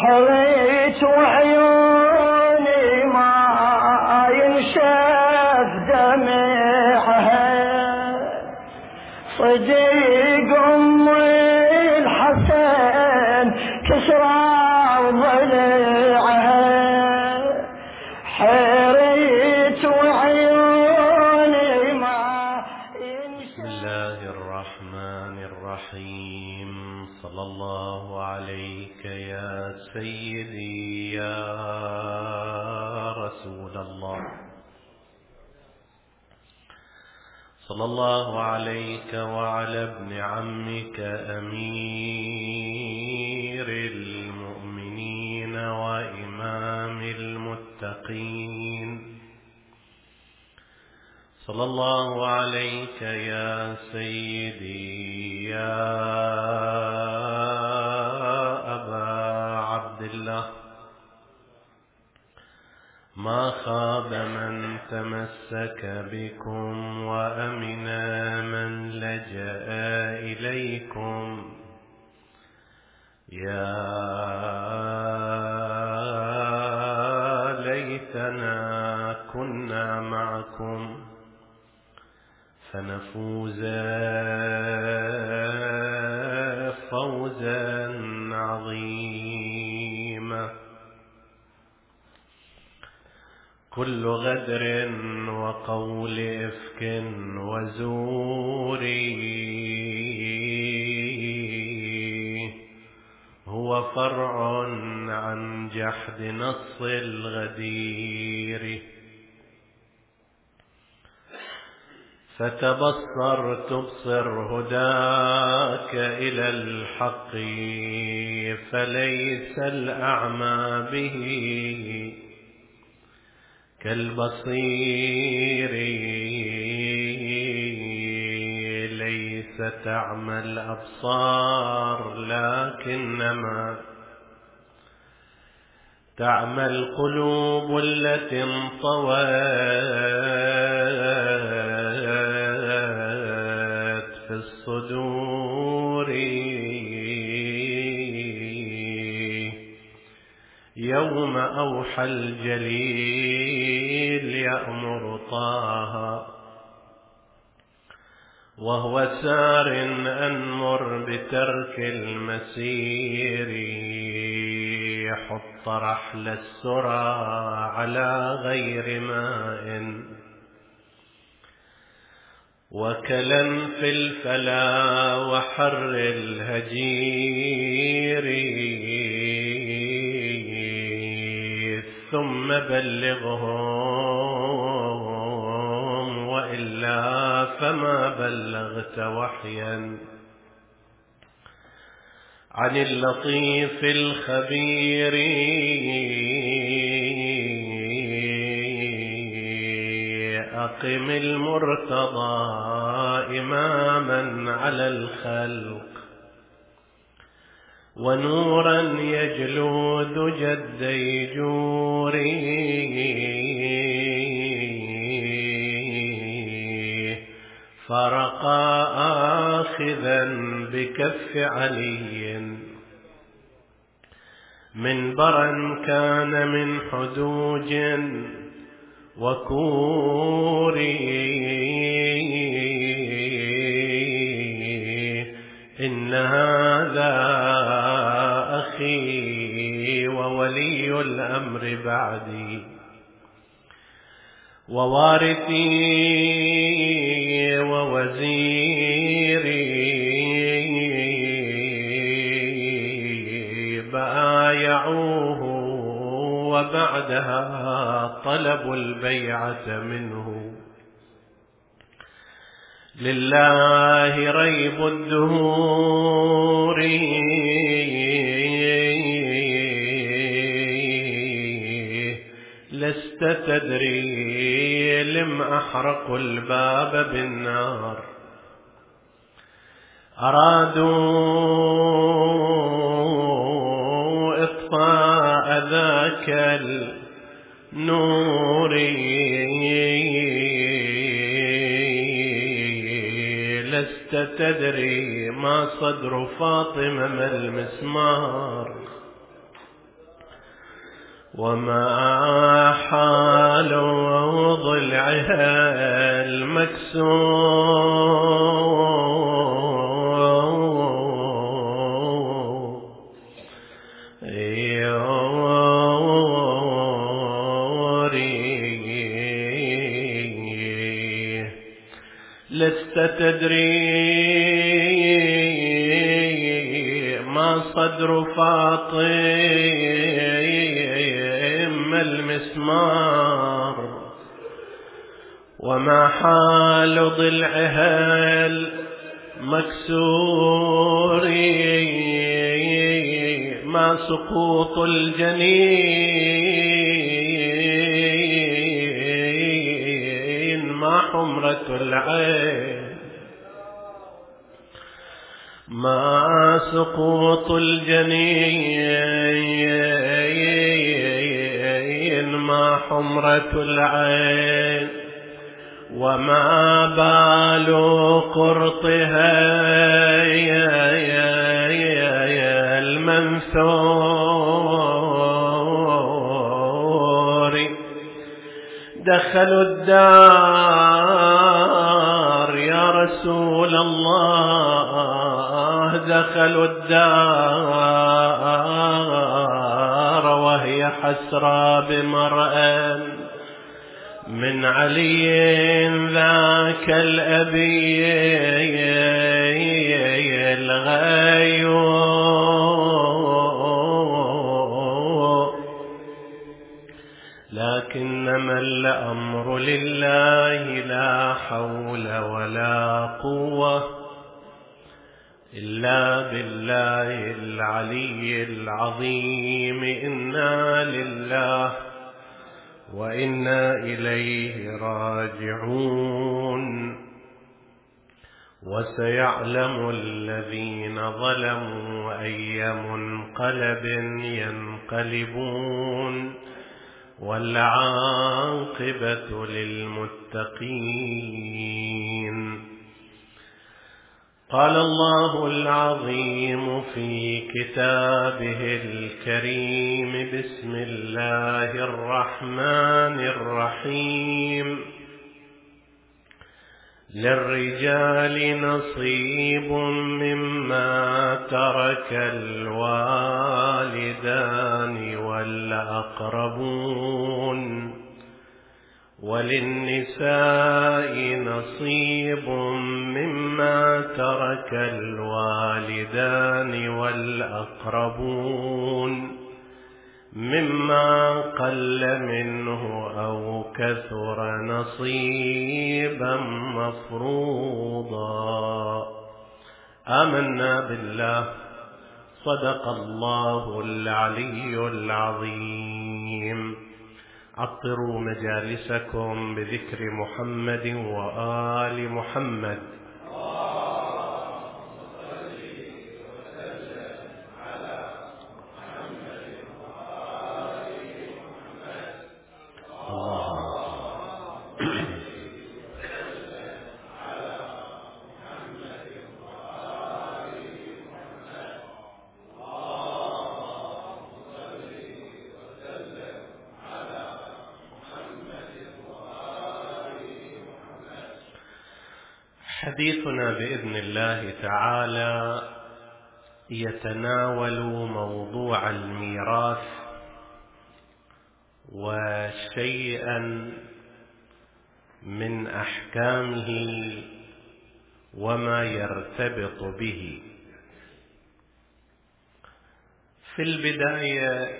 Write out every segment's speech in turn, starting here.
حريت وعيوني ما ينشف دمعها، صديق أم الحسن كسرى ضلعها، حريت وعيوني ما ينشف. بسم الله الرحمن الرحيم. صلى الله عليك يا سيدي يا رسول الله، صلى الله عليك وعلى ابن عمك أمير المؤمنين وإمام المتقين، صلى الله عليك يا سيدي يا أبا عبد الله. ما خاب من تمسك بكم وأمن من لجأ إليكم، يا ليتنا كنا معكم فنفوز فوزا عظيما. كل غدر وقول إفك وزور هو فرع عن جحد نص الغدير، فتبصر تبصر هداك إلى الحق، فليس الأعمى به كالبصير، ليس تعمى الأبصار لكنما تعمى القلوب التي انطوت في الصدور. يوم أوحى الجليل يأمر طه وهو سار أنمر بترك المسير، حط رحل السرى على غير ماء وكلا في الفلا وحر الهجير، ثم بلغهم وإلا فما بلغت وحيا عن اللطيف الخبير. أقم المرتضى إماما على الخلق ونورا يجلو دجى الديجور، فرقا آخذا بكف علي منبرا كان من حدوج وكور، إن هذا أخي وولي الأمر بعدي ووارثي ووزيري، بايعوه وبعدها طلبوا البيعة منه. لله ريب الدهور لست تدري لم أحرقوا الباب بالنار، أرادوا إطفاء ذاك النور، لست تدري ما صدر فاطمة ما المسمار، وما حال ضلعها المكسور لست تدري ما صدر فاطم المسمار وما حال ضلعها المكسور ما سقوط الجنين ما حمرة العين ما سقوط الجنين ما حمرة العين وما بال قرطها المنثور دخلوا الدار يا رسول الله دخلوا الدار وهي حسرى بمرأة من علي ذاك الأبي الغيور لكنما الأمر لله لا حول ولا قوة إلا بالله العلي العظيم إنا لله وإنا إليه راجعون وسيعلم الذين ظلموا أي منقلب ينقلبون والعاقبة للمتقين. قال الله العظيم في كتابه الكريم بسم الله الرحمن الرحيم للرجال نصيب مما ترك الوالدان والأقربون وللنساء نصيب مما ترك الوالدان والأقربون مما قل منه أو كثر نصيبا مفروضا. آمنا بالله صدق الله العلي العظيم. عطروا مجالسكم بذكر محمد وآل محمد. حديثنا بإذن الله تعالى يتناول موضوع الميراث وشيئا من أحكامه وما يرتبط به. في البداية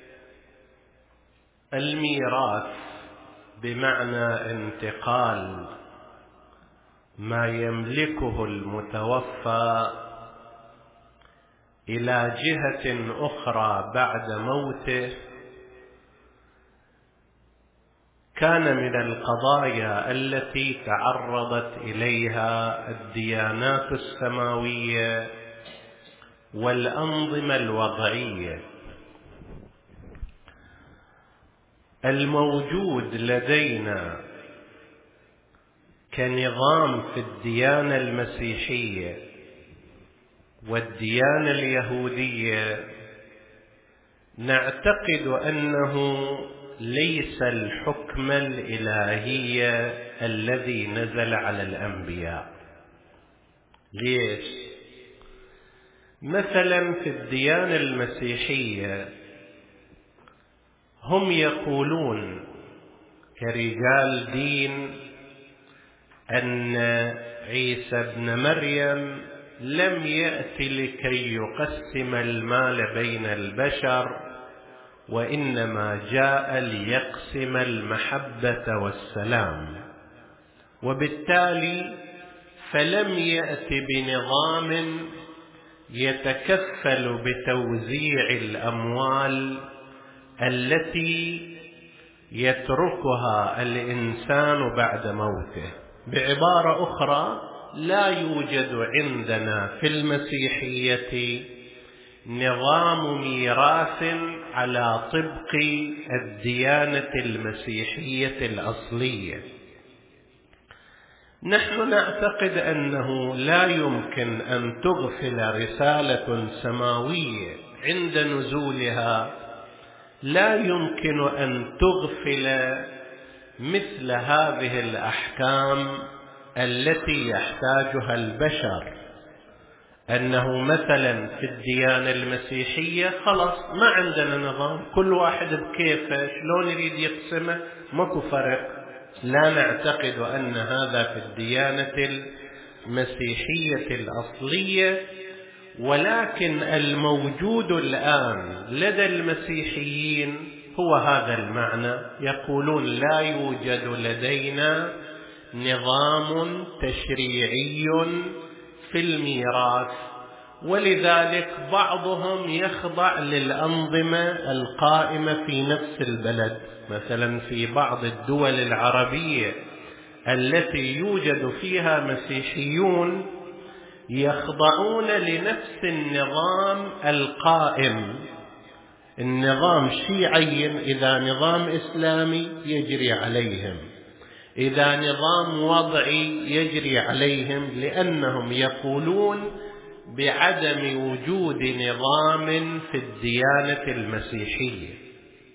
الميراث بمعنى انتقال ما يملكه المتوفى إلى جهة أخرى بعد موته كان من القضايا التي تعرضت إليها الديانات السماوية والأنظمة الوضعية. الموجود لدينا كنظام في الديانة المسيحية والديانة اليهودية نعتقد أنه ليس الحكم الإلهي الذي نزل على الأنبياء. ليش؟ مثلا في الديانة المسيحية هم يقولون كرجال دين أن عيسى ابن مريم لم يأتي لكي يقسم المال بين البشر، وإنما جاء ليقسم المحبة والسلام، وبالتالي فلم يأتي بنظام يتكفل بتوزيع الأموال التي يتركها الإنسان بعد موته. بعبارة أخرى، لا يوجد عندنا في المسيحية نظام ميراث على طبق الديانة المسيحية الأصلية. نحن نعتقد أنه لا يمكن أن تغفل رسالة سماوية عند نزولها، لا يمكن أن تغفل مثل هذه الأحكام التي يحتاجها البشر. أنه مثلا في الديانة المسيحية خلاص ما عندنا نظام، كل واحد بكيفه شلون يريد يقسمه، ماكو فرق. لا نعتقد أن هذا في الديانة المسيحية الأصلية، ولكن الموجود الآن لدى المسيحيين هو هذا المعنى. يقولون لا يوجد لدينا نظام تشريعي في الميراث، ولذلك بعضهم يخضع للأنظمة القائمة في نفس البلد. مثلا في بعض الدول العربية التي يوجد فيها مسيحيون يخضعون لنفس النظام القائم. النظام شيعي، إذا نظام إسلامي يجري عليهم، إذا نظام وضعي يجري عليهم، لأنهم يقولون بعدم وجود نظام في الديانة المسيحية.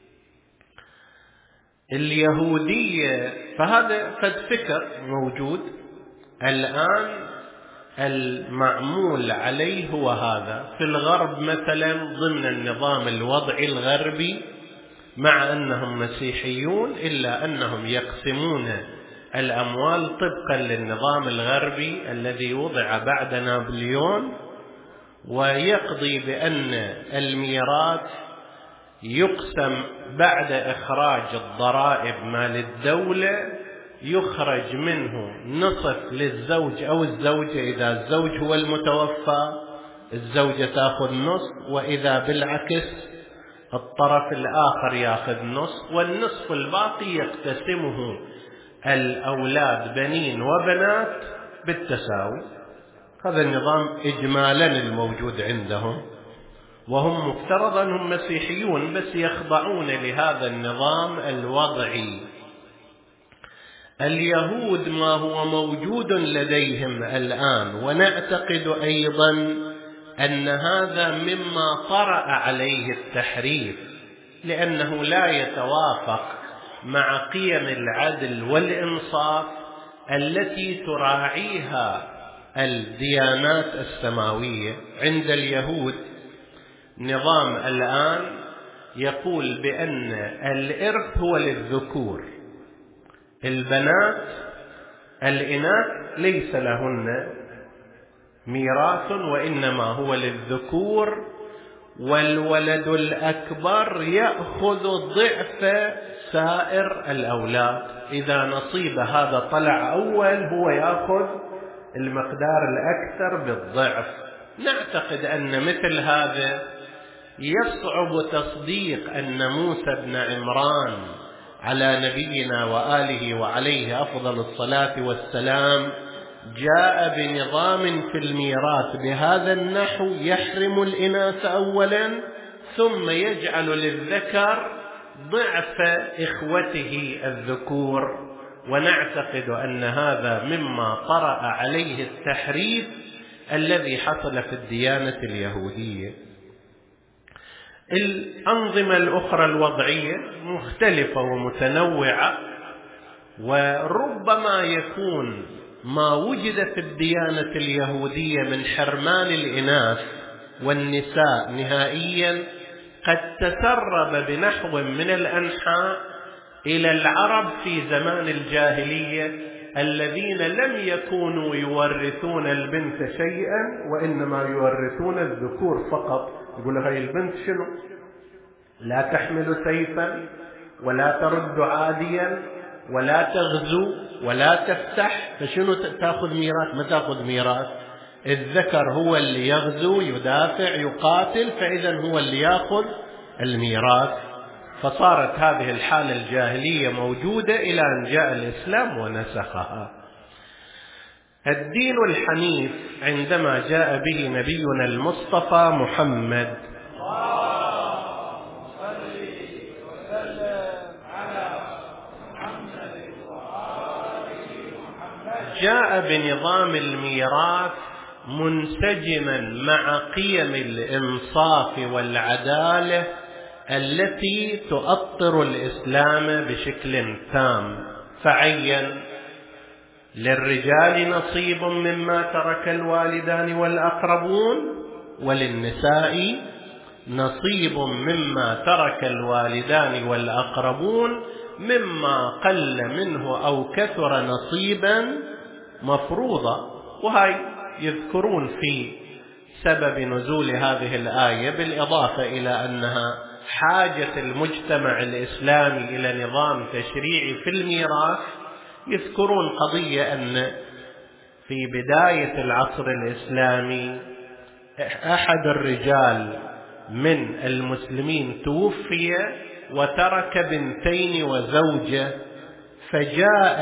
اليهودية فهذا قد فكر موجود الآن، المعمول عليه هو هذا. في الغرب مثلا ضمن النظام الوضعي الغربي، مع أنهم مسيحيون إلا أنهم يقسمون الأموال طبقا للنظام الغربي الذي وضع بعد نابليون، ويقضي بأن الميراث يقسم بعد إخراج الضرائب مال الدولة، يخرج منه نصف للزوج أو الزوجة. إذا الزوج هو المتوفى الزوجة تأخذ نصف، وإذا بالعكس الطرف الآخر يأخذ نصف، والنصف الباقي يقتسمه الأولاد بنين وبنات بالتساوي. هذا النظام إجمالا الموجود عندهم، وهم مفترض أنهم مسيحيون بس يخضعون لهذا النظام الوضعي. اليهود ما هو موجود لديهم الآن، ونعتقد أيضا أن هذا مما طرأ عليه التحريف، لأنه لا يتوافق مع قيم العدل والإنصاف التي تراعيها الديانات السماوية. عند اليهود نظام الآن يقول بأن الإرث هو للذكور، الإناث ليس لهن ميراث وإنما هو للذكور، والولد الأكبر يأخذ ضعف سائر الأولاد. إذا نصيب هذا طلع أول هو يأخذ المقدار الأكثر بالضعف. نعتقد أن مثل هذا يصعب تصديق أن موسى بن عمران على نبينا وآله وعليه أفضل الصلاة والسلام جاء بنظام في الميراث بهذا النحو يحرم الإناث أولا ثم يجعل للذكر ضعف إخوته الذكور. ونعتقد أن هذا مما طرأ عليه التحريف الذي حصل في الديانة اليهودية. الأنظمة الأخرى الوضعية مختلفة ومتنوعة، وربما يكون ما وجد في الديانة اليهودية من حرمان الإناث والنساء نهائيا قد تسرب بنحو من الأنحاء إلى العرب في زمان الجاهلية، الذين لم يكونوا يورثون البنت شيئا وإنما يورثون الذكور فقط. يقول هاي البنت شنو؟ لا تحمل سيفا ولا ترد عاديا ولا تغزو ولا تفتح، فشنو تأخذ ميراث؟ ما تأخذ ميراث. الذكر هو اللي يغزو يدافع يقاتل، فإذا هو اللي يأخذ الميراث. فصارت هذه الحالة الجاهلية موجودة إلى أن جاء الإسلام ونسخها. الدين الحنيف عندما جاء به نبينا المصطفى محمد جاء بنظام الميراث منسجما مع قيم الإنصاف والعدالة التي تؤطر الإسلام بشكل تام، فعين للرجال نصيب مما ترك الوالدان والأقربون، وللنساء نصيب مما ترك الوالدان والأقربون، مما قل منه أو كثر نصيبا مفروضا. وهي يذكرون في سبب نزول هذه الآية، بالإضافة إلى أنها حاجة المجتمع الإسلامي إلى نظام تشريعي في الميراث، يذكرون قضية أن في بداية العصر الإسلامي أحد الرجال من المسلمين توفي وترك بنتين وزوجة، فجاء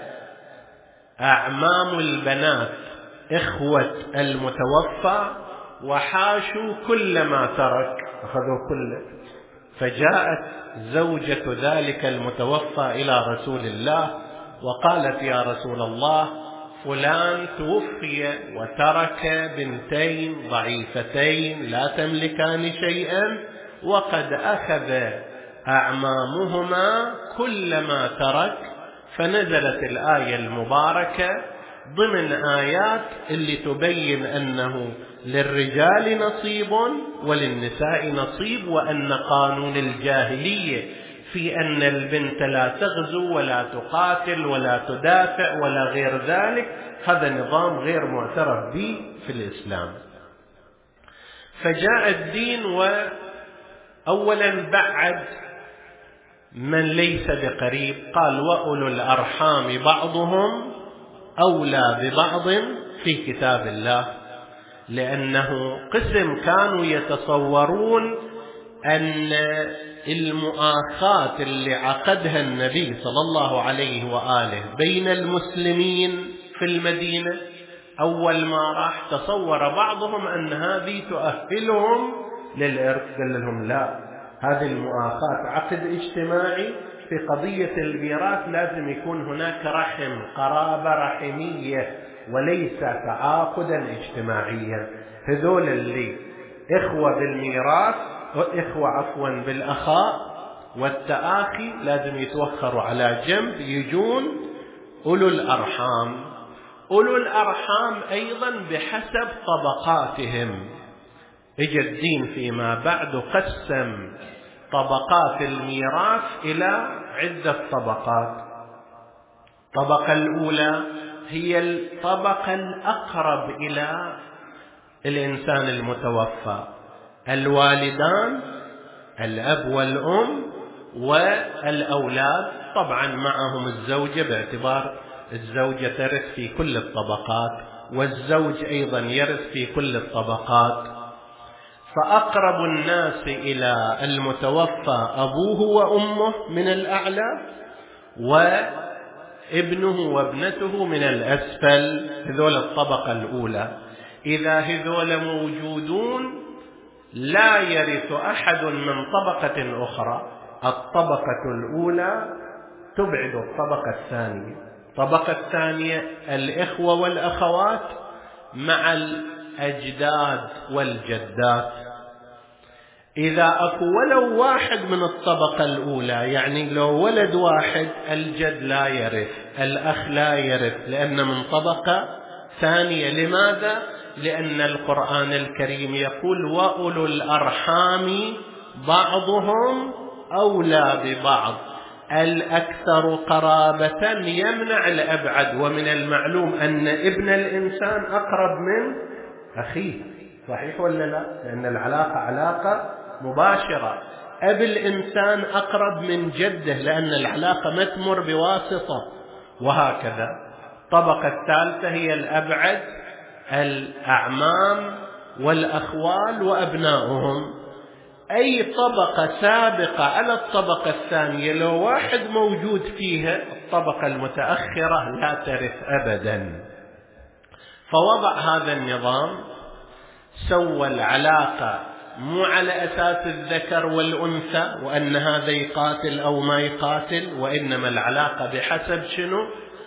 أعمام البنات إخوة المتوفى وحاشوا كل ما ترك، أخذوا كله. فجاءت زوجة ذلك المتوفى إلى رسول الله وقالت: يا رسول الله، فلان توفي وترك بنتين ضعيفتين لا تملكان شيئا، وقد أخذ أعمامهما كل ما ترك. فنزلت الآية المباركة ضمن آيات اللي تبين أنه للرجال نصيب وللنساء نصيب، وأن قانون الجاهلية في أن البنت لا تغزو ولا تقاتل ولا تدافع ولا غير ذلك، هذا نظام غير معترف به في الإسلام. فجاء الدين وأولا بعد من ليس بقريب، قال: وأولو الأرحام بعضهم أولى ببعض في كتاب الله، لأنه قسم كانوا يتصورون أن المؤاخاة اللي عقدها النبي صلى الله عليه وآله بين المسلمين في المدينة أول ما راح، تصور بعضهم أن هذه تؤهلهم للإرث. قال لهم: لا، هذه المؤاخاة عقد اجتماعي، في قضية الميراث لازم يكون هناك رحم، قرابة رحمية، وليس تعاقدا اجتماعيا. هذول اللي إخوة بالميراث إخوة بالأخاء والتآخي لازم يتوخروا على جنب، يجون أولو الأرحام. أولو الأرحام أيضا بحسب طبقاتهم. اجى الدين فيما بعد قسم طبقات الميراث إلى عدة طبقات. الطبقة الأولى هي الطبقة الأقرب إلى الإنسان المتوفى، الوالدان، الأب والأم والأولاد، طبعا معهم الزوجة، باعتبار الزوجة ترث في كل الطبقات، والزوج أيضا يرث في كل الطبقات. فأقرب الناس إلى المتوفى أبوه وأمه من الأعلى، وابنه وابنته من الأسفل، هذول الطبقة الأولى. إذا هذول موجودون لا يرث أحد من طبقة أخرى. الطبقة الأولى تبعد الطبقة الثانية. الطبقة الثانية الإخوة والأخوات مع الأجداد والجدات. إذا أكو ولو واحد من الطبقة الأولى، يعني لو ولد واحد، الجد لا يرث، الأخ لا يرث، لأن من طبقة ثانية. لماذا؟ لأن القرآن الكريم يقول وأولو الأرحام بعضهم أولى ببعض، الأكثر قرابة يمنع الأبعد، ومن المعلوم أن ابن الإنسان أقرب من أخيه، صحيح ولا لا؟ لأن العلاقة علاقة مباشرة. أب الإنسان أقرب من جده لأن العلاقة ما تمر بواسطة، وهكذا. الطبقة الثالثة هي الأبعد، الأعمام والأخوال وأبناؤهم. أي طبقة سابقة على الطبقة الثانية لو واحد موجود فيها، الطبقة المتأخرة لا ترث أبدا. فوضع هذا النظام، سوى العلاقة مو على أساس الذكر والأنثى وأن هذا يقاتل أو ما يقاتل، وإنما العلاقة بحسب شنو؟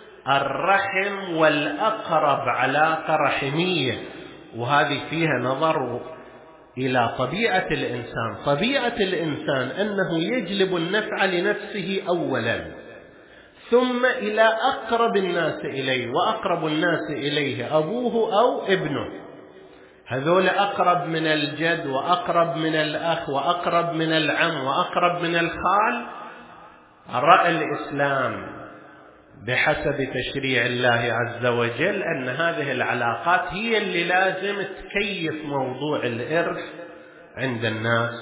الرحم، والأقرب علاقة رحمية. وهذه فيها نظر إلى طبيعة الإنسان. طبيعة الإنسان أنه يجلب النفع لنفسه أولا، ثم إلى أقرب الناس إليه، وأقرب الناس إليه أبوه أو ابنه، هذول أقرب من الجد وأقرب من الأخ وأقرب من العم وأقرب من الخال. رأى الإسلام بحسب تشريع الله عز وجل أن هذه العلاقات هي اللي لازم تكيف موضوع الإرث عند الناس،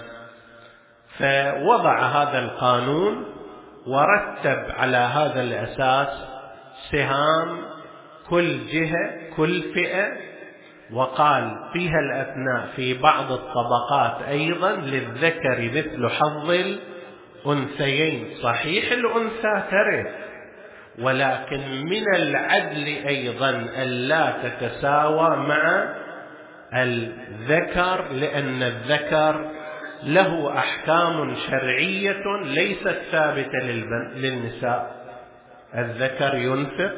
فوضع هذا القانون ورتب على هذا الأساس سهام كل جهة كل فئة، وقال فيها الأثناء في بعض الطبقات أيضا للذكر مثل حظ الأنثيين. صحيح الأنثى ترث، ولكن من العدل أيضا ألا تتساوى مع الذكر، لأن الذكر له أحكام شرعية ليست ثابتة للنساء. الذكر ينفق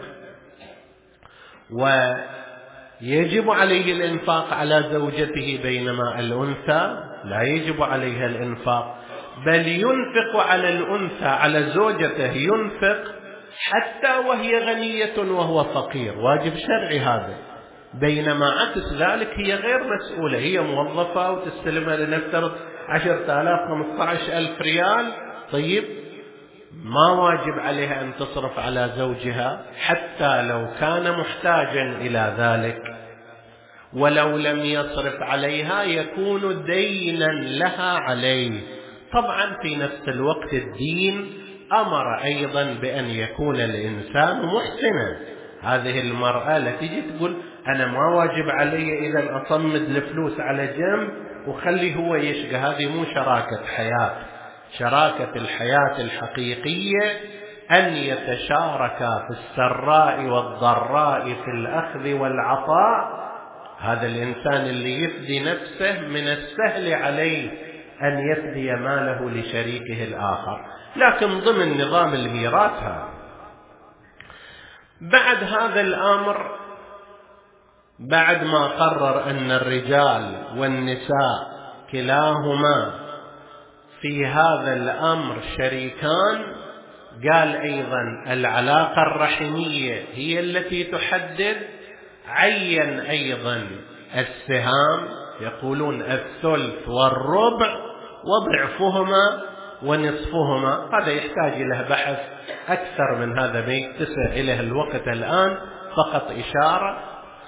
ويجب عليه الإنفاق على زوجته، بينما الأنثى لا يجب عليها الإنفاق، بل ينفق على الأنثى على زوجته، ينفق حتى وهي غنية وهو فقير، واجب شرعي هذا. بينما عكس ذلك هي غير مسؤولة، هي موظفة وتستلمها لنفترض 10,000 15,000 ريال، طيب ما واجب عليها أن تصرف على زوجها حتى لو كان محتاجا إلى ذلك، ولو لم يصرف عليها يكون دينا لها عليه. طبعا في نفس الوقت الدين أمر أيضا بأن يكون الإنسان محسنا. هذه المرأة التي تجي تقول أنا ما واجب علي إذا أصمد الفلوس على جنب وخلي هو يشقى، هذه مو شراكة حياة. شراكة الحياة الحقيقية أن يتشاركا في السراء والضراء، في الأخذ والعطاء. هذا الإنسان اللي يفدي نفسه من السهل عليه أن يفدي ماله لشريكه الآخر، لكن ضمن نظام الميراث. بعد هذا الأمر، بعد ما قرر أن الرجال والنساء كلاهما في هذا الأمر شريكان، قال أيضا العلاقة الرحمية هي التي تحدد. عين أيضا السهام، يقولون الثلث والربع وضعفهما ونصفهما. هذا يحتاج إلى بحث أكثر من هذا، ما يتسع إليه الوقت الآن، فقط إشارة.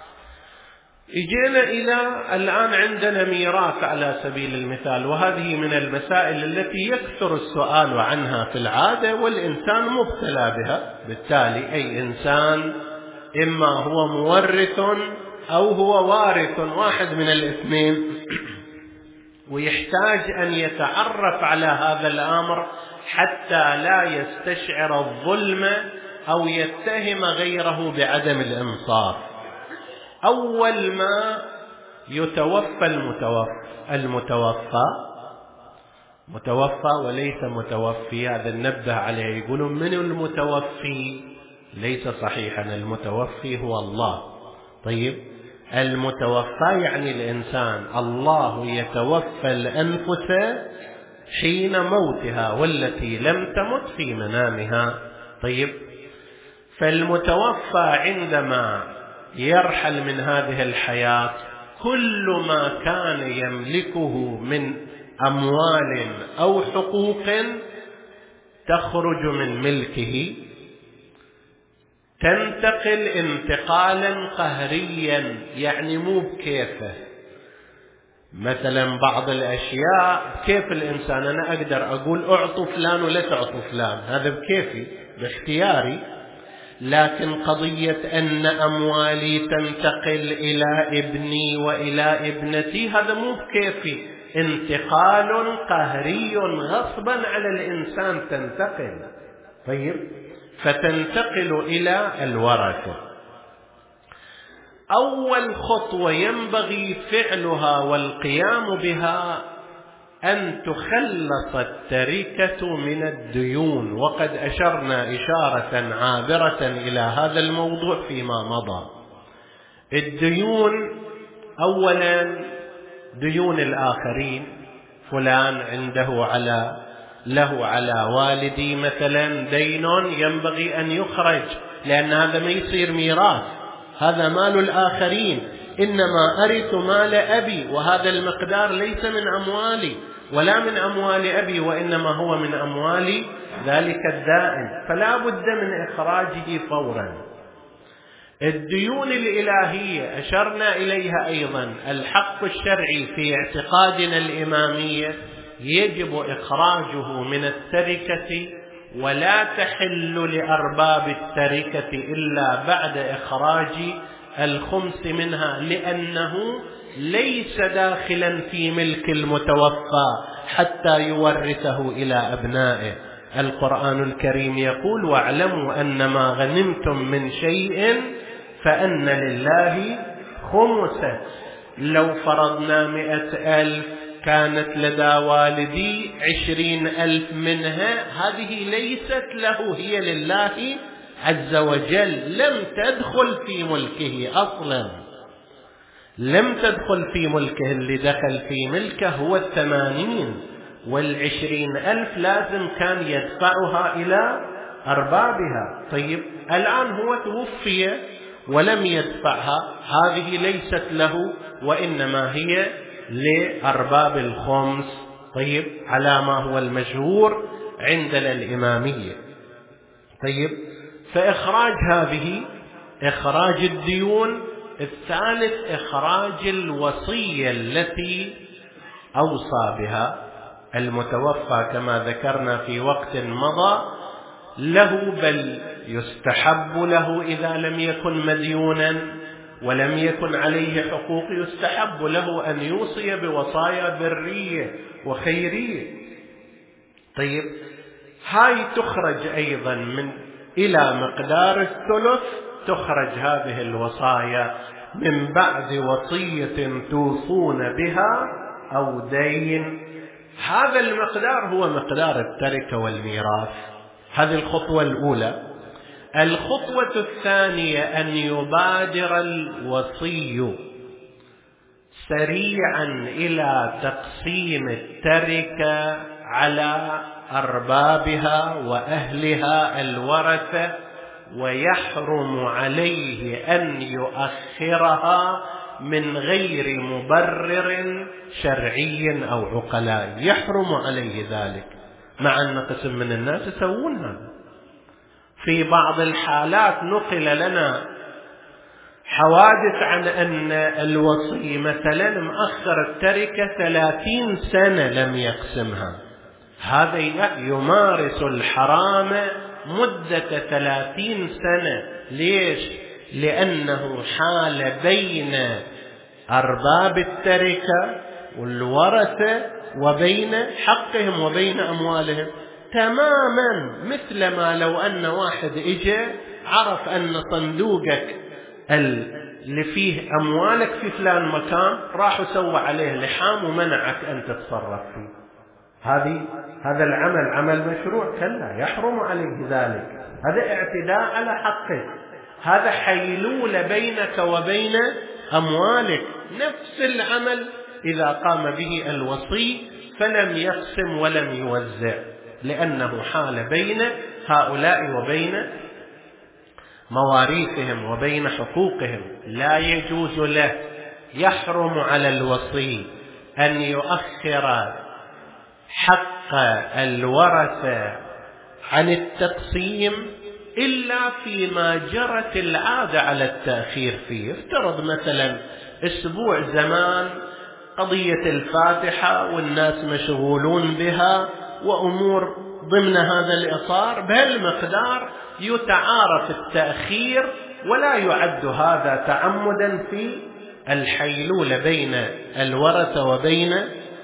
إجينا إلى الآن عندنا ميراث على سبيل المثال، وهذه من المسائل التي يكثر السؤال عنها في العادة، والإنسان مبتلى بها. بالتالي أي إنسان إما هو مورث أو هو وارث، واحد من الاثنين، ويحتاج أن يتعرف على هذا الأمر حتى لا يستشعر الظلم أو يتهم غيره بعدم الإنصاف. أول ما يتوفى المتوفى متوفى وليس متوفي، هذا ننبه عليه. يقولون من المتوفي؟ ليس صحيحا، المتوفي هو الله. طيب المتوفى يعني الإنسان، الله يتوفى الأنفس حين موتها والتي لم تمت في منامها. طيب، فالمتوفى عندما يرحل من هذه الحياة كل ما كان يملكه من أموال أو حقوق تخرج من ملكه، تنتقل انتقالا قهريا، يعني مو بكيفه. مثلا بعض الأشياء كيف الإنسان، أنا أقدر أقول أعطوا فلان ولا تعطوا فلان، هذا بكيفي باختياري، لكن قضية أن أموالي تنتقل إلى ابني وإلى ابنتي هذا مو بكيفي، انتقال قهري غصبا على الإنسان تنتقل. طيب، فتنتقل إلى الورثة. أول خطوة ينبغي فعلها والقيام بها أن تخلص التركة من الديون، وقد أشرنا إشارة عابرة إلى هذا الموضوع فيما مضى. الديون أولا ديون الآخرين، فلان له على والدي مثلا دين ينبغي أن يخرج، لأن هذا ما يصير ميراث، هذا مال الآخرين، إنما أرث مال أبي، وهذا المقدار ليس من أموالي ولا من أموال أبي، وإنما هو من أموال ذلك الدائن، فلا بد من إخراجه فورا. الديون الإلهية أشرنا إليها أيضا، الحق الشرعي في اعتقادنا الإمامية يجب إخراجه من التركة، ولا تحل لأرباب التركة إلا بعد إخراج الخمس منها، لأنه ليس داخلا في ملك المتوفى حتى يورثه إلى أبنائه. القرآن الكريم يقول: واعلموا أن ما غنمتم من شيء فأن لله خمسه. لو فرضنا 100,000 كانت لدى والدي 20,000 منها، هذه ليست له، هي لله عز وجل، لم تدخل في ملكه أصلا، لم تدخل في ملكه. اللي دخل في ملكه هو 80، وال20,000 لازم كان يدفعها إلى أربابها. طيب، الآن هو توفي ولم يدفعها، هذه ليست له، وإنما هي لأرباب الخمس. طيب، على ما هو المشهور عندنا الإمامية. طيب، فإخراج هذه إخراج الديون. الثالث إخراج الوصية التي أوصى بها المتوفى، كما ذكرنا في وقت مضى، له بل يستحب له إذا لم يكن مديونا ولم يكن عليه حقوق، يستحب له أن يوصي بوصايا برية وخيرية. طيب، هاي تخرج أيضا إلى مقدار الثلث، تخرج هذه الوصايا من بعد وصية توصون بها أو دين. هذا المقدار هو مقدار التركة والميراث. هذه الخطوة الأولى. الخطوة الثانية أن يبادر الوصي سريعا إلى تقسيم التركة على أربابها وأهلها الورثة، ويحرم عليه أن يؤخرها من غير مبرر شرعي أو عقلاء، يحرم عليه ذلك، مع أن قسم من الناس يسوون هذا. في بعض الحالات نقل لنا حوادث عن أن الوصي مثلا مؤخر التركة 30 سنة لم يقسمها، هذا يمارس الحرام مدة 30 سنة. ليش؟ لأنه حال بين أرباب التركة والورثة وبين حقهم وبين أموالهم تماما، مثل ما لو أن واحد إجا عرف أن صندوقك اللي فيه أموالك في فلان مكان، راح وسوى عليه لحام ومنعك أن تتصرف فيه. هذا العمل عمل مشروع؟ كلا، يحرم عليه ذلك، هذا اعتداء على حقه، هذا حيلولة بينك وبين أموالك، نفس العمل إذا قام به الوصي فلم يقسم ولم يوزع، لأنه حال بين هؤلاء وبين مواريثهم وبين حقوقهم. لا يجوز له، يحرم على الوصي أن يؤخر حق الورثة عن التقسيم إلا فيما جرت العادة على التأخير فيه. افترض مثلا أسبوع زمان قضية الفاتحة والناس مشغولون بها وأمور ضمن هذا الإطار، بهالمقدار يتعارف التأخير ولا يعد هذا تعمدا في الحيلولة بين الورثة وبين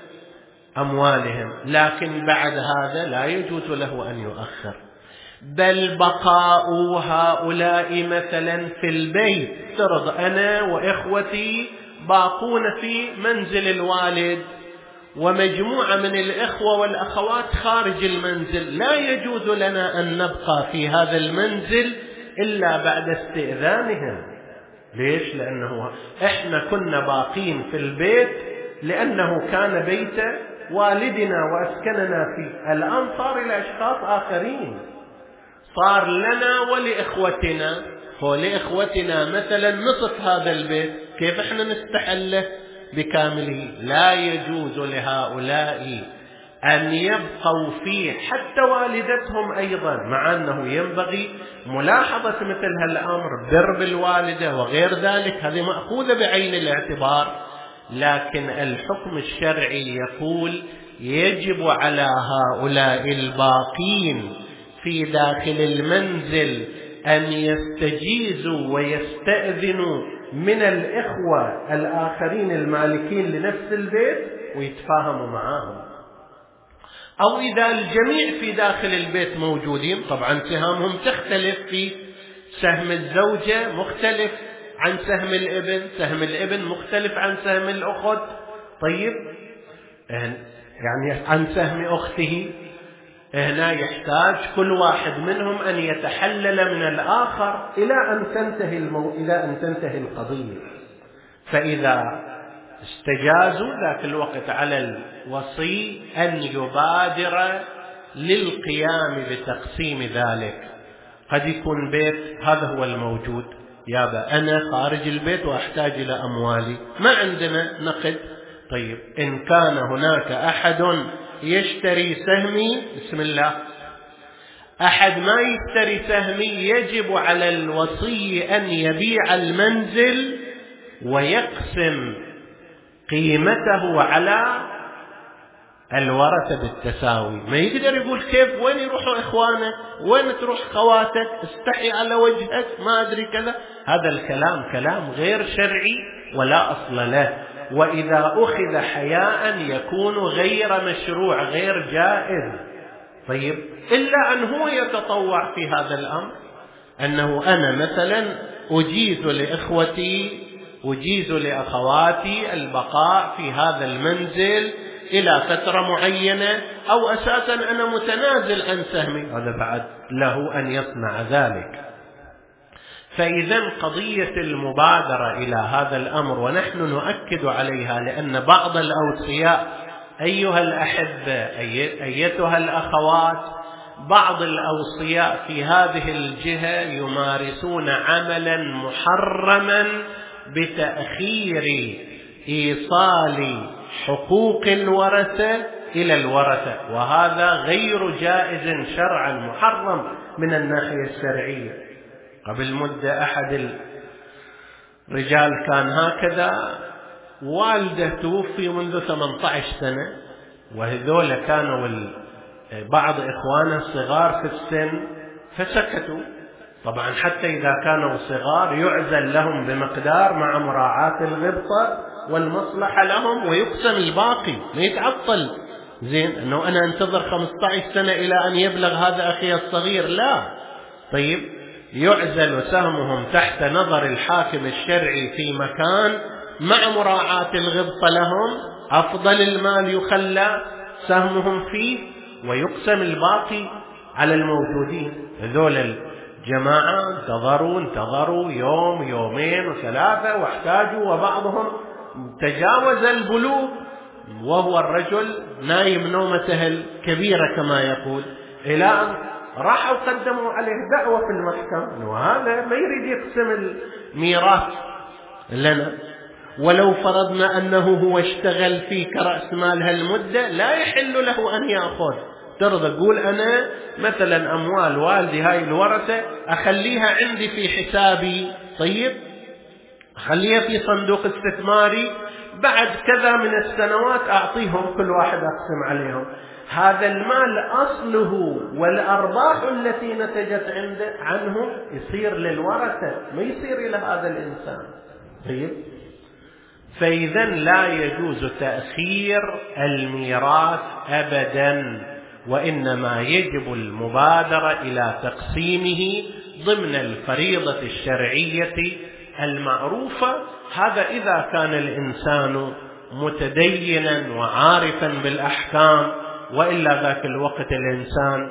أموالهم. لكن بعد هذا لا يجوز له أن يؤخر، بل بقاء هؤلاء مثلا في البيت. افترض أنا وإخوتي باقون في منزل الوالد ومجموعة من الإخوة والأخوات خارج المنزل، لا يجوز لنا أن نبقى في هذا المنزل إلا بعد استئذانهم. ليش؟ لأنه إحنا كنا باقين في البيت لأنه كان بيت والدنا وأسكننا فيه. الآن صار إلى أشخاص آخرين، صار لنا ولإخوتنا، ولإخوتنا مثلا نصف هذا البيت، كيف إحنا نستحله بكامله؟ لا يجوز لهؤلاء أن يبقوا فيه، حتى والدتهم أيضا، مع أنه ينبغي ملاحظة مثل هالأمر، بر بالوالدة وغير ذلك، هذه مأخوذة بعين الاعتبار. لكن الحكم الشرعي يقول يجب على هؤلاء الباقين في داخل المنزل أن يستجيزوا ويستأذنوا من الإخوة الآخرين المالكين لنفس البيت ويتفاهموا معهم. أو إذا الجميع في داخل البيت موجودين، طبعا سهامهم تختلف، في سهم الزوجة مختلف عن سهم الابن، سهم الابن مختلف عن سهم الأخت، طيب يعني عن سهم أخته. هنا يحتاج كل واحد منهم أن يتحلل من الآخر إلى أن تنتهي القضية. فإذا استجازوا ذاك الوقت على الوصي أن يبادر للقيام بتقسيم ذلك. قد يكون بيت هذا هو الموجود، يابا أنا خارج البيت وأحتاج إلى أموالي، ما عندنا نقد. طيب إن كان هناك أحد يشتري سهمي، بسم الله. أحد ما يشتري سهمي، يجب على الوصي أن يبيع المنزل ويقسم قيمته على الورثة بالتساوي. ما يقدر يقول كيف، وين يروحوا إخوانك، وين تروح خواتك، استحي على وجهك، ما أدري كذا. هذا الكلام كلام غير شرعي ولا أصل له، وإذا أخذ حياء يكون غير مشروع غير جائز. طيب إلا أن هو يتطوع في هذا الأمر، أنه أنا مثلا أجيز لإخوتي أجيز لأخواتي البقاء في هذا المنزل إلى فترة معينة، أو أساسا أنا متنازل عن سهمي، هذا بعد له أن يصنع ذلك. فإذا قضية المبادرة إلى هذا الأمر ونحن نؤكد عليها، لأن بعض الأوصياء أيها الأحبة أيتها الأخوات، بعض الأوصياء في هذه الجهة يمارسون عملا محرما بتأخير إيصال حقوق الورثة إلى الورثة، وهذا غير جائز شرعا، محرم من الناحية الشرعية. قبل مدة أحد الرجال كان هكذا، والده توفي منذ 18 سنة، وهذول كانوا بعض إخوانه صغار في السن فسكتوا. طبعا حتى إذا كانوا صغار يعزل لهم بمقدار مع مراعاة الغبطة والمصلحة لهم، ويقسم الباقي ما يتعطل. زين أنه أنا أنتظر 15 سنة إلى أن يبلغ هذا أخي الصغير، لا. طيب يعزل سهمهم تحت نظر الحاكم الشرعي في مكان مع مراعاة الغبطة لهم، أفضل المال يخلى سهمهم فيه ويقسم الباقي على الموجودين. هذول جماعة انتظروا يوم يومين وثلاثة واحتاجوا، وبعضهم تجاوز البلوغ وهو الرجل نايم نومته الكبيرة كما يقول، إلى أن راحوا قدموا عليه دعوة في المحكمة وهذا ما يريد يقسم الميراث لنا، ولو فرضنا أنه هو اشتغل في كرأس مال هالمدة لا يحل له أن يأخذ. ترضى تقول أنا مثلا أموال والدي هاي الورثة أخليها عندي في حسابي، طيب أخليها في صندوق استثماري، بعد كذا من السنوات أعطيهم كل واحد أقسم عليهم. هذا المال أصله والأرباح التي نتجت عنه يصير للورثة، ما يصير إلى هذا الإنسان. طيب فإذا لا يجوز تأخير الميراث أبدا، وإنما يجب المبادرة إلى تقسيمه ضمن الفريضة الشرعية المعروفة. هذا إذا كان الإنسان متدينا وعارفا بالأحكام، وإلا ذاك الوقت الإنسان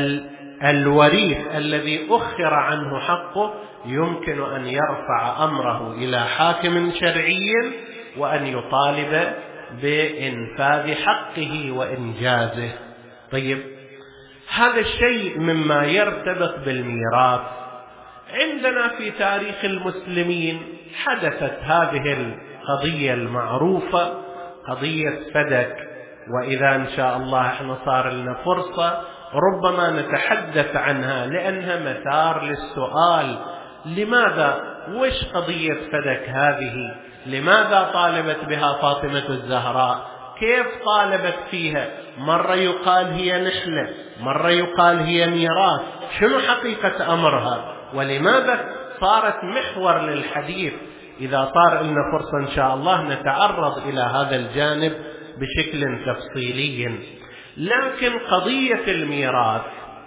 الوريث الذي أخر عنه حقه يمكن أن يرفع أمره إلى حاكم شرعي وأن يطالب بإنفاذ حقه وإنجازه. طيب هذا الشيء مما يرتبط بالميراث. عندنا في تاريخ المسلمين حدثت هذه القضية المعروفة، قضية فدك، وإذا إن شاء الله احنا صار لنا فرصة ربما نتحدث عنها لأنها مثار للسؤال. لماذا وش قضية فدك هذه؟ لماذا طالبت بها فاطمة الزهراء؟ كيف طالبت فيها؟ مرة يقال هي نحلة، مرة يقال هي ميراث، شنو حقيقة أمرها؟ ولماذا صارت محور للحديث؟ إذا صار لنا فرصة إن شاء الله نتعرض إلى هذا الجانب بشكل تفصيلي. لكن قضية الميراث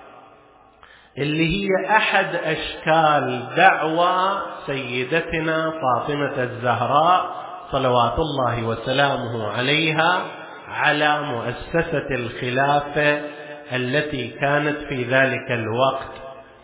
اللي هي أحد أشكال دعوى سيدتنا فاطمة الزهراء صلوات الله وسلامه عليها على مؤسسة الخلافة التي كانت في ذلك الوقت.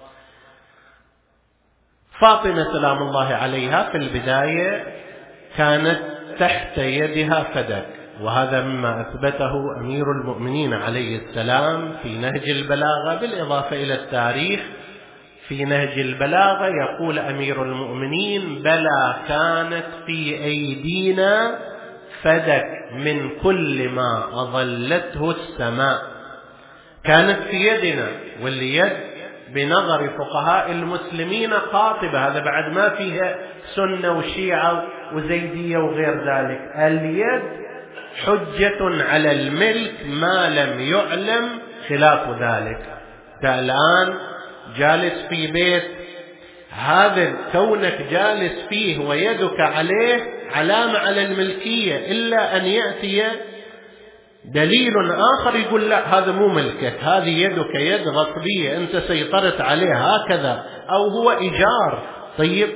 فاطمة سلام الله عليها في البداية كانت تحت يدها فدك، وهذا مما أثبته أمير المؤمنين عليه السلام في نهج البلاغة، بالإضافة إلى التاريخ. في نهج البلاغة يقول أمير المؤمنين: بلى كانت في أيدينا فدك من كل ما أظلته السماء. كانت في يدنا، واليد بنظر فقهاء المسلمين قاطبة، هذا بعد ما فيها سنة وشيعة وزيدية وغير ذلك. اليد حجة على الملك ما لم يعلم خلاف ذلك. الآن جالس في بيت، هذا كونك جالس فيه ويدك عليه علامة على الملكية، إلا أن يأتي دليل آخر يقول لا هذا مو ملكك، هذه يدك يد غصبية أنت سيطرت عليه هكذا، أو هو إيجار. طيب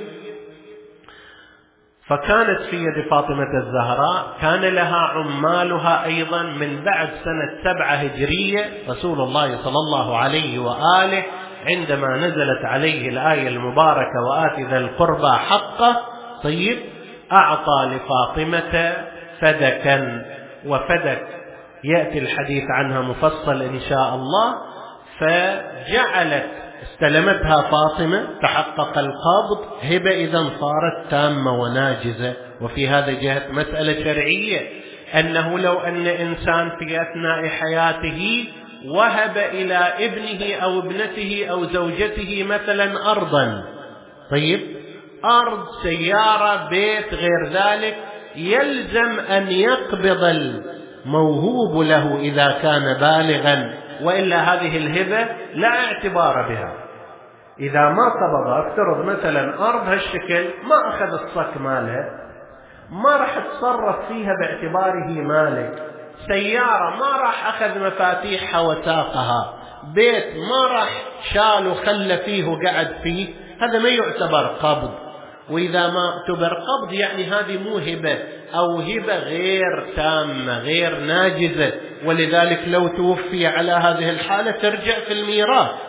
فكانت في يد فاطمة الزهراء، كان لها عمالها أيضا من بعد سنة 7 هجرية. رسول الله صلى الله عليه وآله عندما نزلت عليه الآية المباركة وآت ذا القربى حقه، طيب أعطى لفاطمة فدكا، وفدك يأتي الحديث عنها مفصل إن شاء الله. فجعلت استلمتها فاطمة، تحقق القبض، هبة إذن صارت تامة وناجزة. وفي هذا جهة مسألة شرعية، أنه لو أن إنسان في أثناء حياته وهب إلى ابنه أو ابنته أو زوجته مثلا أرضا، طيب أرض، سيارة، بيت، غير ذلك، يلزم أن يقبض الموهوب له إذا كان بالغا، وإلا هذه الهبة لا اعتبار بها. إذا ما قبض، افترض مثلا أرض هالشكل ما أخذ الصك مالها، ما راح تصرف فيها باعتباره مالك. سيارة ما راح أخذ مفاتيحها وساقها. بيت ما راح شال وخلى فيه وقعد فيه، هذا ما يعتبر قبض. وإذا ما اعتبر قبض يعني هذه مو هبة، أو هبة غير تامة غير ناجزة، ولذلك لو توفي على هذه الحالة ترجع في الميراث.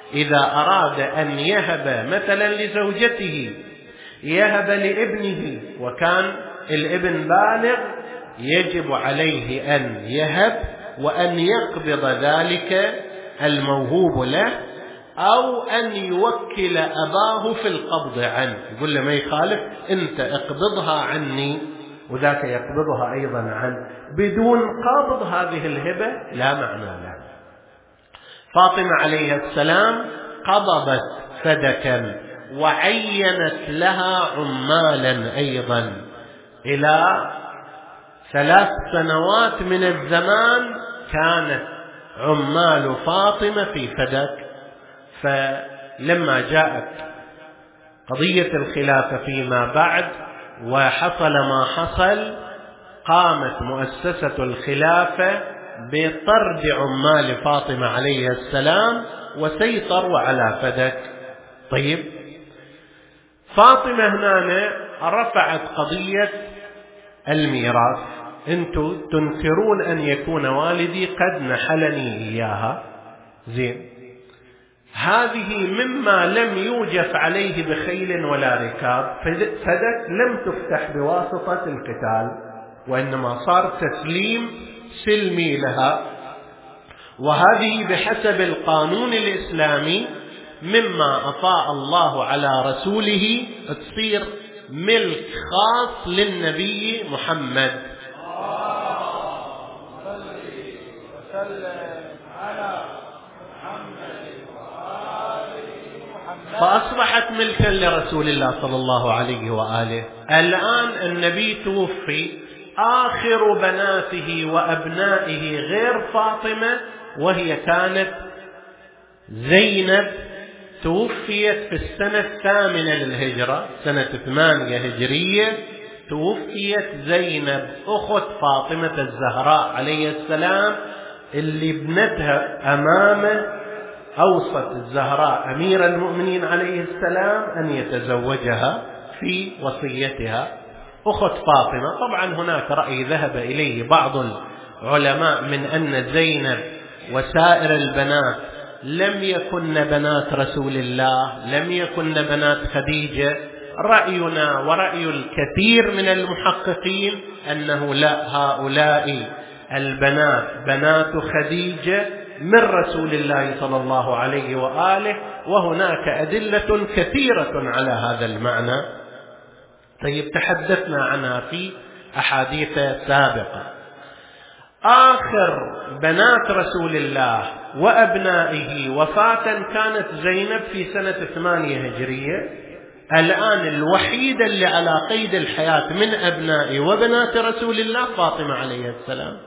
إذا أراد أن يهب مثلا لزوجته، يهب لابنه وكان الابن بالغ، يجب عليه أن يهب وأن يقبض ذلك الموهوب له، أو أن يوكل أباه في القبض عنه، يقول له ما يخالف أنت اقبضها عني، وذاك يقبضها أيضا عنه. بدون قبض هذه الهبة لا معنى لها. فاطمة عليه السلام قبضت فدكا وعينت لها عمالا أيضا إلى 3 سنوات من الزمان كانت عمال فاطمة في فدك. فلما جاءت قضية الخلافة فيما بعد وحصل ما حصل، قامت مؤسسة الخلافة بطرد عمال فاطمة عليه السلام وسيطروا على فدك. طيب، فاطمة هنا رفعت قضية الميراث، انتم تنكرون أن يكون والدي قد نحلني إياها، زين، هذه مما لم يوجف عليه بخيل ولا ركاب، فدك لم تفتح بواسطة القتال، وإنما صار تسليم سلمي لها، وهذه بحسب القانون الإسلامي مما أطاع الله على رسوله تصير ملك خاص للنبي محمد. فأصبحت ملكا لرسول الله صلى الله عليه وآله. الآن النبي توفي، آخر بناته وأبنائه غير فاطمة، وهي كانت زينب، توفيت في السنة 8 للهجرة، سنة 8 هجرية، توفيت زينب أخت فاطمة الزهراء عليه السلام، اللي ابنتها أمامه أوصت الزهراء أمير المؤمنين عليه السلام أن يتزوجها في وصيتها، أخت فاطمة. طبعا هناك رأي ذهب إليه بعض العلماء من أن زينب وسائر البنات لم يكن بنات رسول الله، لم يكن بنات خديجة. رأينا ورأي الكثير من المحققين أنه لا، هؤلاء البنات بنات خديجة من رسول الله صلى الله عليه وآله، وهناك أدلة كثيرة على هذا المعنى. طيب، تحدثنا عنها في أحاديث سابقة. آخر بنات رسول الله وأبنائه وفاة كانت زينب في سنة 8 هجرية. الآن الوحيدة اللي على قيد الحياة من أبناء وبنات رسول الله فاطمة عليه السلام.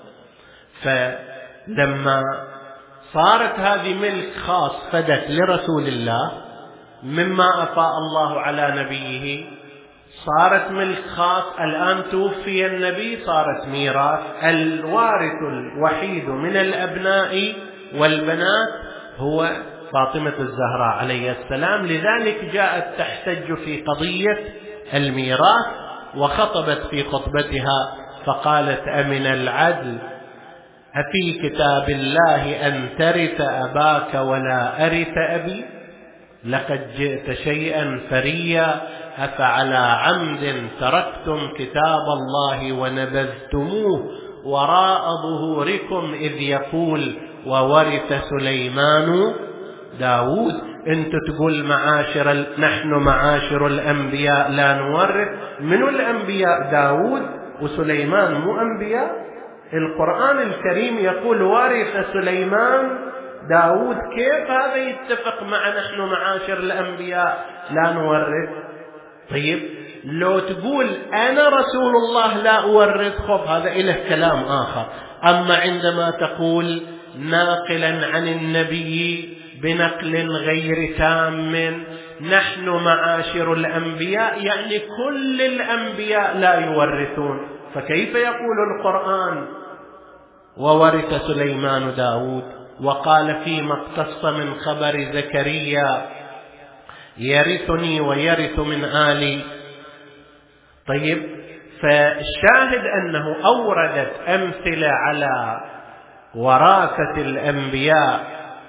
فلما صارت هذه ملك خاص فدك لرسول الله مما أفاء الله على نبيه، صارت ملك خاص. الآن توفي النبي، صارت ميراث. الوارث الوحيد من الأبناء والبنات هو فاطمة الزهراء عليه السلام. لذلك جاءت تحتج في قضية الميراث، وخطبت في خطبتها فقالت: أمن العدل أفي كتاب الله أن ترث أباك ولا أرث أبي؟ لقد جئت شيئا فريا، أفعلى عمد تركتم كتاب الله ونبذتموه وراء ظهوركم إذ يقول وورث سليمان داود. أنت تقول نحن معاشر الأنبياء لا نورث. من الأنبياء داود وسليمان مو أنبياء؟ القرآن الكريم يقول ورث سليمان داود، كيف هذا يتفق مع نحن معاشر الأنبياء لا نورث؟ طيب، لو تقول أنا رسول الله لا أورث، خب هذا إله كلام آخر. أما عندما تقول ناقلا عن النبي بنقل غير تام نحن معاشر الأنبياء، يعني كل الأنبياء لا يورثون، فكيف يقول القرآن وورث سليمان داود؟ وقال فيما اقتص من خبر زكريا يرثني ويرث من آلي. طيب، فالشاهد أنه أوردت أمثلة على وراثة الأنبياء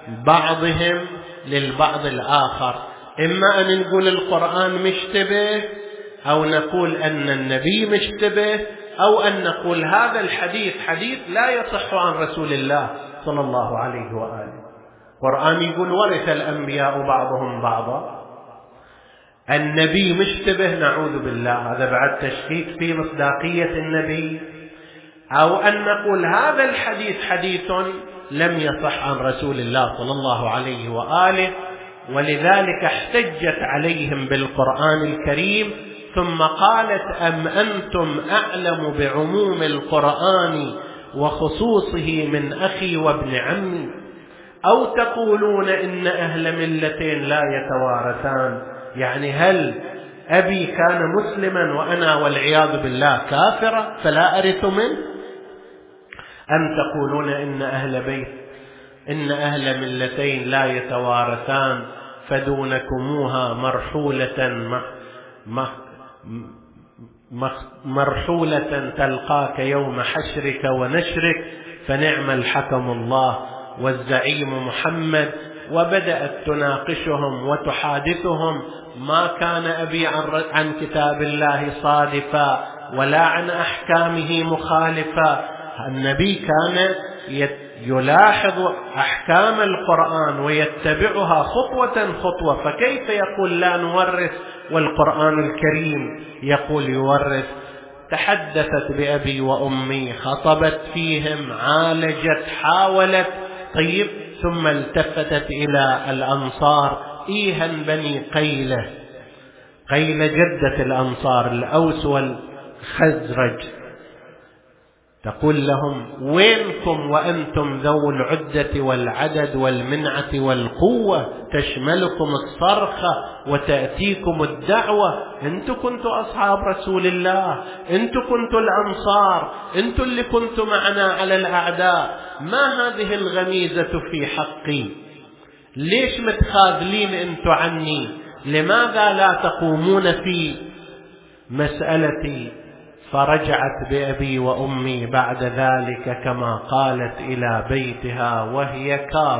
بعضهم للبعض الآخر، إما أن نقول القرآن مشتبه، أو نقول أن النبي مشتبه، أو أن نقول هذا الحديث حديث لا يصح عن رسول الله صلى الله عليه وآله. القرآن يقول ورث الأنبياء بعضهم بعضا، النبي مشتبه نعوذ بالله، هذا بعد تشكيك في مصداقية النبي. أو أن نقول هذا الحديث حديث لم يصح عن رسول الله صلى الله عليه وآله، ولذلك احتجت عليهم بالقرآن الكريم، ثم قالت أم أنتم أعلم بعموم القرآن وخصوصه من أخي وابن عمي، أو تقولون إن أهل ملتين لا يتوارثان، يعني هل أبي كان مسلما وأنا والعياذ بالله كافرة فلا أرث منه؟ أم تقولون إن أهل ملتين لا يتوارثان فدونكموها مرحولة تلقاك يوم حشرك ونشرك، فنعم الحكم الله والزعيم محمد. وبدأت تناقشهم وتحادثهم: ما كان أبي عن كتاب الله صادفا ولا عن أحكامه مخالفا. النبي كان يلاحظ أحكام القرآن ويتبعها خطوة خطوة، فكيف يقول لا نورث والقرآن الكريم يقول يورث؟ تحدثت بأبي وأمي، خطبت فيهم، عالجت، حاولت، طيب، ثم التفتت إلى الأنصار، إيها بني قيلة جدة الأنصار الأوس والخزرج، تقول لهم: وينكم وأنتم ذو العدة والعدد والمنعة والقوة، تشملكم الصرخة وتأتيكم الدعوة، أنتم كنتوا أصحاب رسول الله، أنتم كنتوا الأنصار، أنتم اللي كنتوا معنا على الأعداء، ما هذه الغميزة في حقي؟ ليش متخاذلين أنتم عني؟ لماذا لا تقومون في مسألتي؟ فرجعت بأبي وأمي بعد ذلك كما قالت إلى بيتها وهي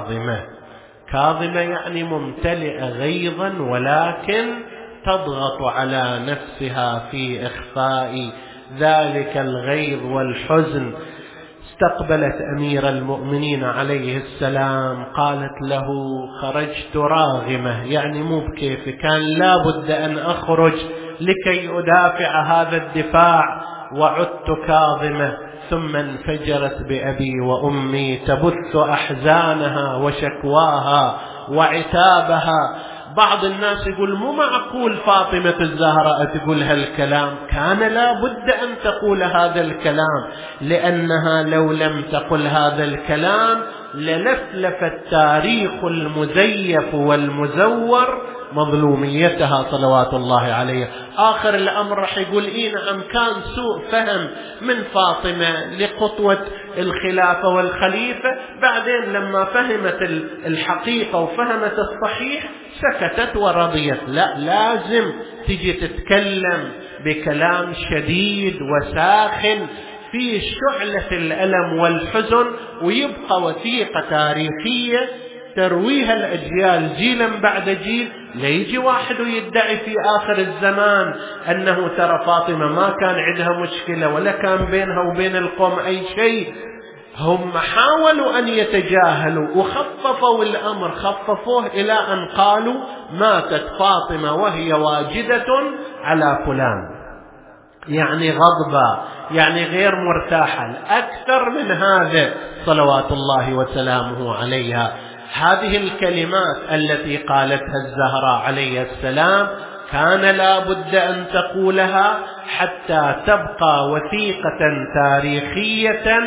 كاظمة يعني ممتلئة غيظا، ولكن تضغط على نفسها في إخفاء ذلك الغيظ والحزن. استقبلت أمير المؤمنين عليه السلام، قالت له: خرجت راغمة، يعني مو بكيف، كان لا بد أن أخرج لكي أدافع هذا الدفاع، وعدت كاظمة. ثم انفجرت بأبي وأمي تبث أحزانها وشكواها وعتابها. بعض الناس يقول: مو معقول فاطمة الزهراء تقول هالكلام، كان لا بد أن تقول هذا الكلام، لأنها لو لم تقل هذا الكلام للفلف التاريخ المزيف والمزور مظلوميتها صلوات الله عليها. آخر الأمر رح يقول: نعم كان سوء فهم من فاطمة لخطوة الخلافة والخليفة، بعدين لما فهمت الحقيقة وفهمت الصحيح سكتت ورضيت. لا، لازم تجي تتكلم بكلام شديد وساخن في شعلة الألم والحزن، ويبقى وثيقة تاريخية ترويها الأجيال جيلا بعد جيل. لا يجي واحد ويدعي في آخر الزمان أنه ترى فاطمة ما كان عندها مشكلة ولا كان بينها وبين القوم أي شيء. هم حاولوا أن يتجاهلوا وخففوا الأمر، خففوه إلى أن قالوا: ماتت فاطمة وهي واجدة على فلان، يعني غضبة، يعني غير مرتاحة. أكثر من هذا صلوات الله وسلامه عليها. هذه الكلمات التي قالتها الزهراء عليه السلام كان لا بد أن تقولها حتى تبقى وثيقة تاريخية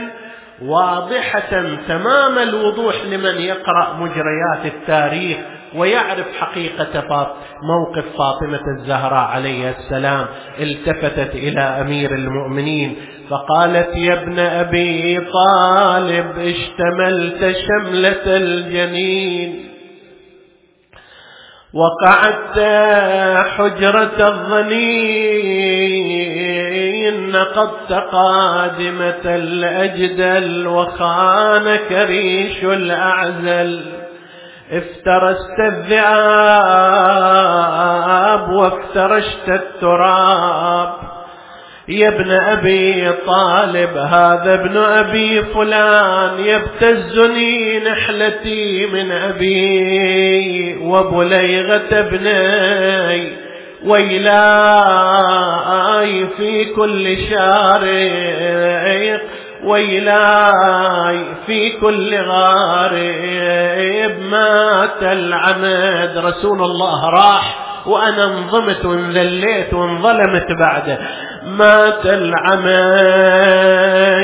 واضحة تمام الوضوح لمن يقرأ مجريات التاريخ ويعرف حقيقة موقف فاطمة الزهراء عليه السلام. التفتت إلى أمير المؤمنين فقالت: يا ابن أبي طالب، اشتملت شملة الجنين، وقعدت حجرة الظنين، نقضت قادمة الأجدل، وخانك ريش الأعزل، افترست الذئاب وافترشت التراب. يا ابن أبي طالب هذا ابن أبي فلان، يبتزني نحلتي من أبي وبليغة ابني، ويلاي في كل شارق، ويلاي في كل غارب. مات العمد، رسول الله راح وأنا انضمت وانذليت وانظلمت بعده. مات العمد